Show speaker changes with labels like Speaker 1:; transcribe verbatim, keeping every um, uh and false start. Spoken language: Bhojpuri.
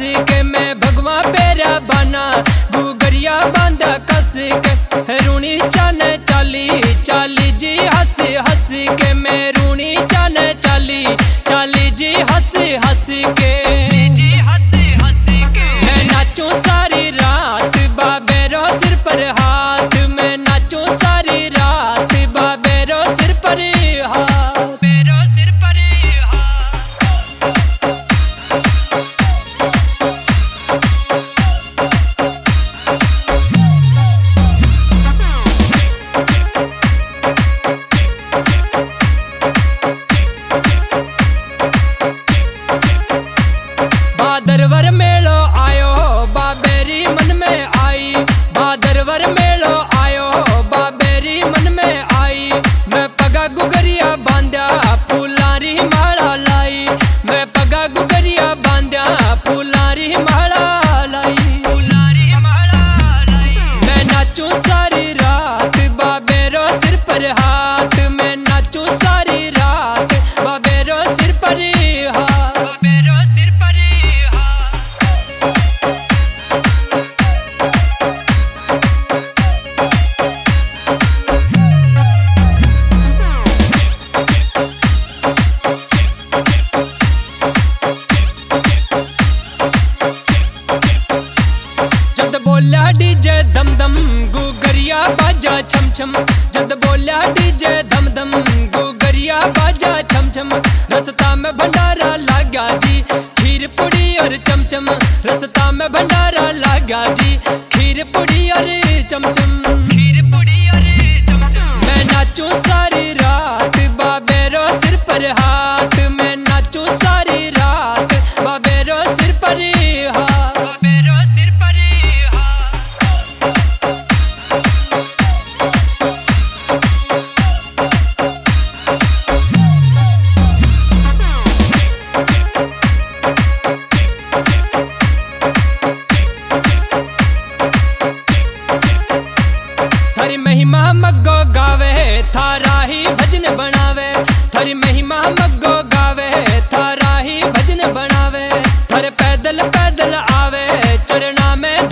Speaker 1: के मैं भगवा पेरा बना गुगरिया बांधा कस के रूनी चन चाली चाली जी हंस हंस के मैं रूनी चन चाली चाली जी हंस हंस के मैं नाचूं सारी रात बाबेरो सिर पर हाथ मैं नाचूं सारी रात बाबेरो सिर पर हाथ मेरो सिर पर भादरवर मेलो आयो बाबेरी मन में आई भादरवर मेलो आयो बाबेरी मन में आई मैं पगा गुगरिया बांधा फूलारी माला लाई मैं पगा गुगरिया बांधा फूलारी माला लाई फूलारी माला लाई मैं नाचूं सारी रात बाबेरो सिर पर हाथ मैं नाचूं सारी रात बाबेरो सिर पर हाथ बाबेरो सिर पर जद बोला डीजे दम दम गुगरिया बाजा छम छम जद बोला डीजे दम दम गुगरिया बाजा छम छम रस्ता में भंडारा लागा जी खीर पुड़ी और चमचम रस्ता में भंडारा लागा जी खीर पुड़ी और चमचम खीर पुड़ी और चमचम मैं नाचूं सारी रात बाबेरो सिर पर हाथ मैं नाचूं सारी रात बाबेरो सिर पर हाथ बाबेरो सिर पर हाथ थारी महिमा मग्गो गावे थारा ही भजन बनावे थारी महिमा मग्गो गावे थारा ही भजन बनावे थारे पैदल पैदल आवे चरना में